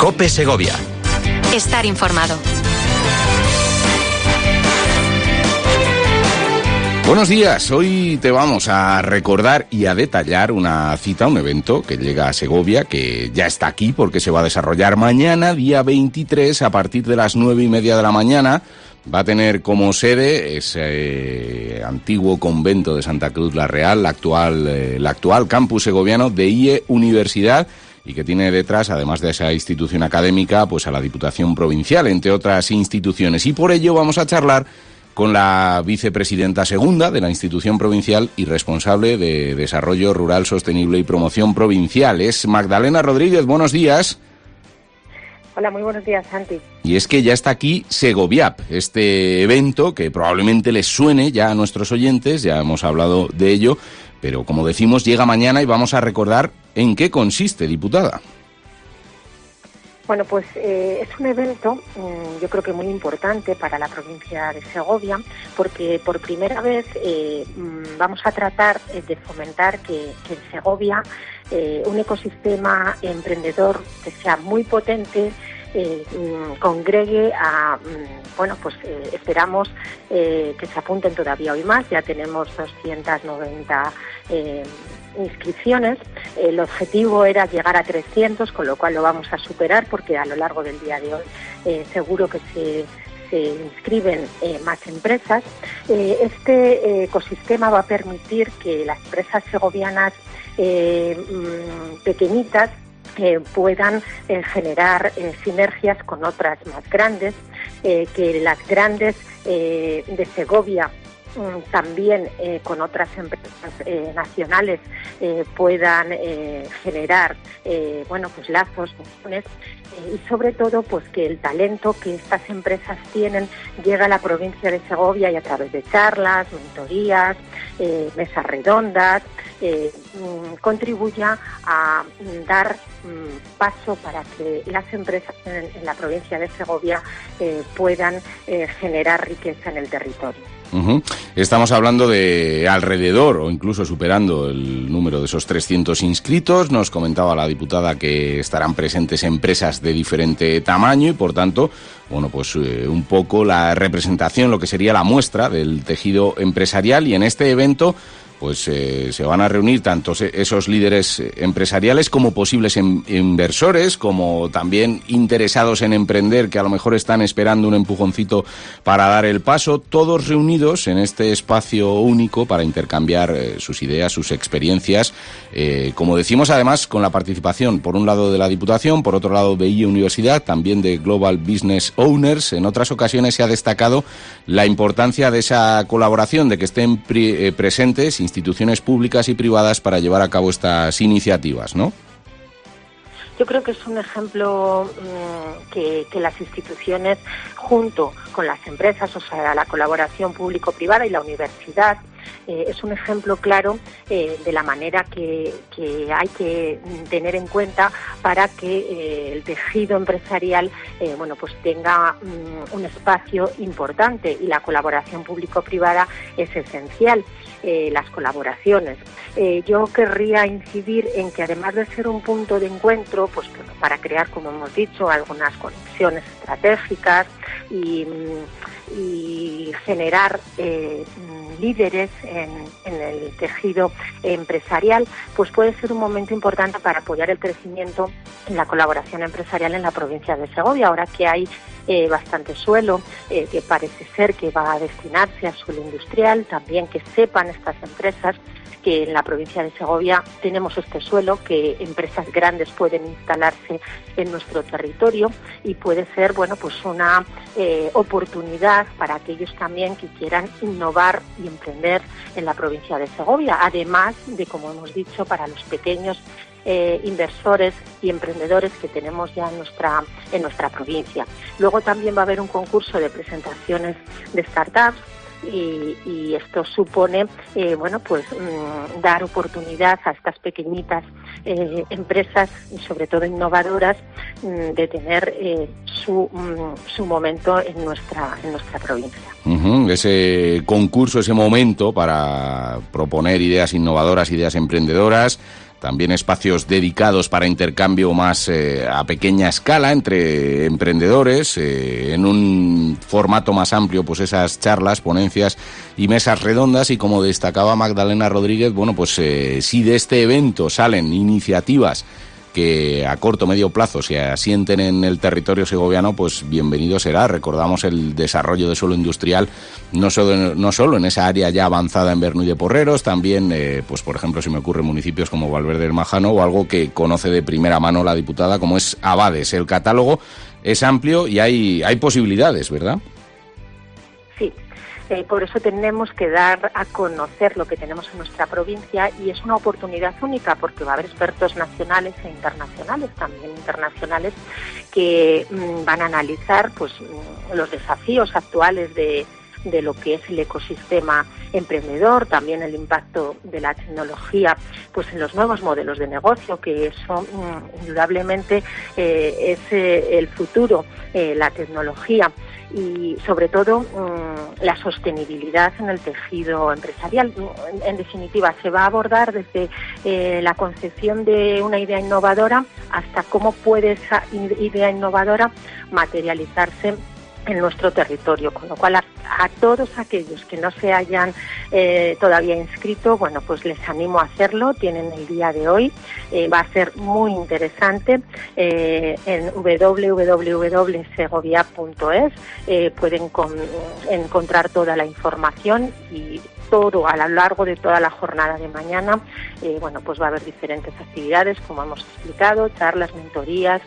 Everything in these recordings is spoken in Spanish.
COPE Segovia. Estar informado. Buenos días, hoy te vamos a recordar y a detallar una cita, un evento que llega a Segovia, que ya está aquí porque se va a desarrollar mañana, día 23, a partir de las 9:30 de la mañana. Va a tener como sede ese antiguo convento de Santa Cruz la Real, la actual campus segoviano de IE Universidad, y que tiene detrás, además de esa institución académica, pues a la Diputación Provincial, entre otras instituciones. Y por ello vamos a charlar con la vicepresidenta segunda de la institución provincial y responsable de Desarrollo Rural Sostenible y Promoción Provincial. Es Magdalena Rodríguez. Buenos días. Hola, muy buenos días, Santi. Y es que ya está aquí Segoviap, este evento que probablemente les suene ya a nuestros oyentes, ya hemos hablado de ello, pero como decimos, llega mañana y vamos a recordar en qué consiste, diputada. Bueno, pues es un evento, yo creo que muy importante para la provincia de Segovia, porque por primera vez vamos a tratar de fomentar que en Segovia un ecosistema emprendedor que sea muy potente congregue a, esperamos que se apunten todavía hoy más. Ya tenemos 290 inscripciones. El objetivo era llegar a 300, con lo cual lo vamos a superar, porque a lo largo del día de hoy seguro que se inscriben más empresas. Este ecosistema va a permitir que las empresas segovianas pequeñitas puedan generar sinergias con otras más grandes, que las grandes de Segovia también con otras empresas nacionales puedan generar lazos y sobre todo pues que el talento que estas empresas tienen llega a la provincia de Segovia y a través de charlas, mentorías, mesas redondas contribuya a dar paso para que las empresas en la provincia de Segovia puedan generar riqueza en el territorio. Uh-huh. Estamos hablando de alrededor o incluso superando el número de esos 300 inscritos. Nos comentaba la diputada que estarán presentes empresas de diferente tamaño y, por tanto, un poco la representación, lo que sería la muestra del tejido empresarial. Y en este evento se van a reunir tanto esos líderes empresariales como posibles inversores, como también interesados en emprender, que a lo mejor están esperando un empujoncito para dar el paso, todos reunidos en este espacio único para intercambiar sus ideas, sus experiencias, como decimos, además con la participación por un lado de la Diputación, por otro lado de IE Universidad, también de Global Business Owners. En otras ocasiones se ha destacado la importancia de esa colaboración, de que estén presentes instituciones públicas y privadas para llevar a cabo estas iniciativas, ¿no? Yo creo que es un ejemplo que las instituciones, junto con las empresas, o sea, la colaboración público-privada y la universidad, es un ejemplo claro de la manera que hay que tener en cuenta para que el tejido empresarial tenga un espacio importante, y la colaboración público-privada es esencial, las colaboraciones. Yo querría incidir en que, además de ser un punto de encuentro, pues para crear, como hemos dicho, algunas conexiones estratégicas y generar líderes en el tejido empresarial, pues puede ser un momento importante para apoyar el crecimiento en la colaboración empresarial en la provincia de Segovia, ahora que hay bastante suelo, que parece ser que va a destinarse a suelo industrial. También que sepan estas empresas que en la provincia de Segovia tenemos este suelo, que empresas grandes pueden instalarse en nuestro territorio, y puede ser una oportunidad para aquellos también que quieran innovar y emprender en la provincia de Segovia, además de, como hemos dicho, para los pequeños inversores y emprendedores que tenemos ya en nuestra provincia. Luego también va a haber un concurso de presentaciones de startups, y esto supone dar oportunidad a estas pequeñitas empresas, y sobre todo innovadoras, de tener su momento en nuestra provincia. Uh-huh. Ese concurso, ese momento para proponer ideas innovadoras, ideas emprendedoras, también espacios dedicados para intercambio más a pequeña escala entre emprendedores, en un formato más amplio, pues esas charlas, ponencias y mesas redondas. Y como destacaba Magdalena Rodríguez, bueno, pues si de este evento salen iniciativas que a corto o medio plazo se asienten en el territorio segoviano, pues bienvenido será. Recordamos el desarrollo de suelo industrial, no solo en esa área ya avanzada en Bernu y de Porreros, también, pues por ejemplo, se me ocurren municipios como Valverde del Majano, o algo que conoce de primera mano la diputada, como es Abades. El catálogo es amplio y hay posibilidades, ¿verdad? Sí. Por eso tenemos que dar a conocer lo que tenemos en nuestra provincia, y es una oportunidad única porque va a haber expertos nacionales e internacionales, también internacionales, que van a analizar pues los desafíos actuales de lo que es el ecosistema emprendedor, también el impacto de la tecnología pues en los nuevos modelos de negocio, que eso indudablemente es el futuro, la tecnología, y sobre todo la sostenibilidad en el tejido empresarial. En definitiva, se va a abordar desde la concepción de una idea innovadora hasta cómo puede esa idea innovadora materializarse en nuestro territorio, con lo cual a todos aquellos que no se hayan todavía inscrito, bueno, pues les animo a hacerlo. Tienen el día de hoy, va a ser muy interesante. En www.segovia.es pueden encontrar toda la información, y todo a lo largo de toda la jornada de mañana, bueno, pues va a haber diferentes actividades, como hemos explicado, charlas, mentorías,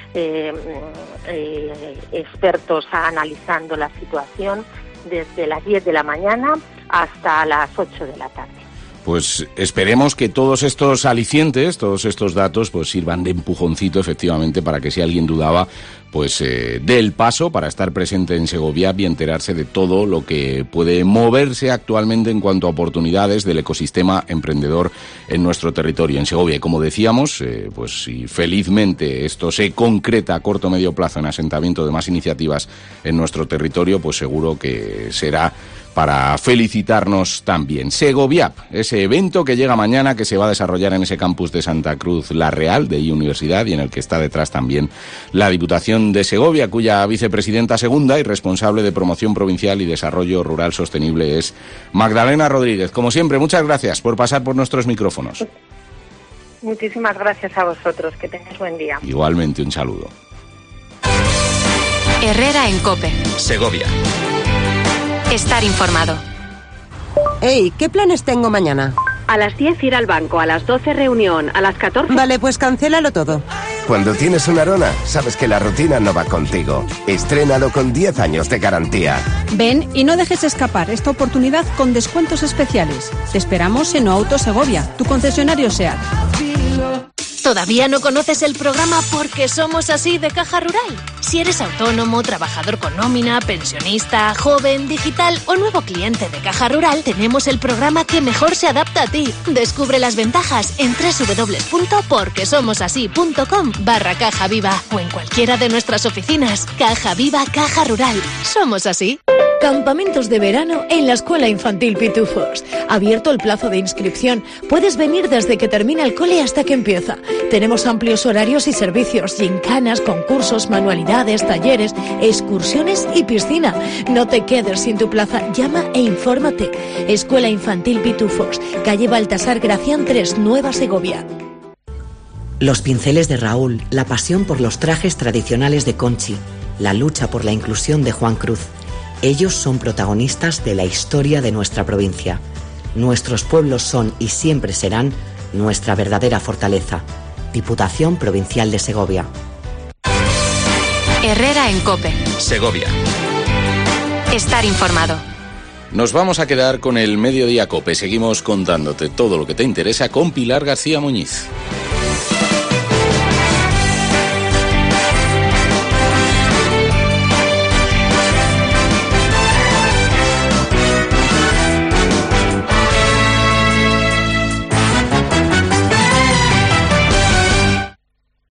expertos analizando la situación desde las 10 de la mañana hasta las 8 de la tarde. Pues esperemos que todos estos alicientes, todos estos datos, pues sirvan de empujoncito efectivamente para que si alguien dudaba, pues dé el paso para estar presente en Segovia y enterarse de todo lo que puede moverse actualmente en cuanto a oportunidades del ecosistema emprendedor en nuestro territorio, en Segovia. Y como decíamos, pues si felizmente esto se concreta a corto o medio plazo en asentamiento de más iniciativas en nuestro territorio, pues seguro que será para felicitarnos también. Segoviap, ese evento que llega mañana, que se va a desarrollar en ese campus de Santa Cruz La Real, de Universidad, y en el que está detrás también la Diputación de Segovia, cuya vicepresidenta segunda y responsable de Promoción Provincial y Desarrollo Rural Sostenible es Magdalena Rodríguez. Como siempre, muchas gracias por pasar por nuestros micrófonos. Muchísimas gracias a vosotros, que tengáis buen día. Igualmente, un saludo. Herrera en COPE. Segovia. Estar informado. Hey, ¿qué planes tengo mañana? A las 10 ir al banco, a las 12 reunión, a las 14... Vale, pues cancélalo todo. Cuando tienes una Arona, sabes que la rutina no va contigo. Estrénalo con 10 años de garantía. Ven y no dejes escapar esta oportunidad con descuentos especiales. Te esperamos en Auto Segovia, tu concesionario SEAT. ¿Todavía no conoces el programa Porque Somos Así de Caja Rural? Si eres autónomo, trabajador con nómina, pensionista, joven, digital o nuevo cliente de Caja Rural, tenemos el programa que mejor se adapta a ti. Descubre las ventajas en www.porquesomosasí.com/Caja Viva o en cualquiera de nuestras oficinas. Caja Viva, Caja Rural. Somos así. Campamentos de verano en la Escuela Infantil Pitufos. Abierto el plazo de inscripción. Puedes venir desde que termina el cole hasta que empieza. Tenemos amplios horarios y servicios, gincanas, concursos, manualidades, talleres, excursiones y piscina. No te quedes sin tu plaza. Llama e infórmate. Escuela Infantil Pitufos, calle Baltasar Gracián 3, Nueva Segovia. Los pinceles de Raúl, la pasión por los trajes tradicionales de Conchi, la lucha por la inclusión de Juan Cruz. Ellos son protagonistas de la historia de nuestra provincia. Nuestros pueblos son y siempre serán nuestra verdadera fortaleza. Diputación Provincial de Segovia. Herrera en COPE. Segovia. Estar informado. Nos vamos a quedar con el Mediodía COPE. Seguimos contándote todo lo que te interesa con Pilar García Muñiz.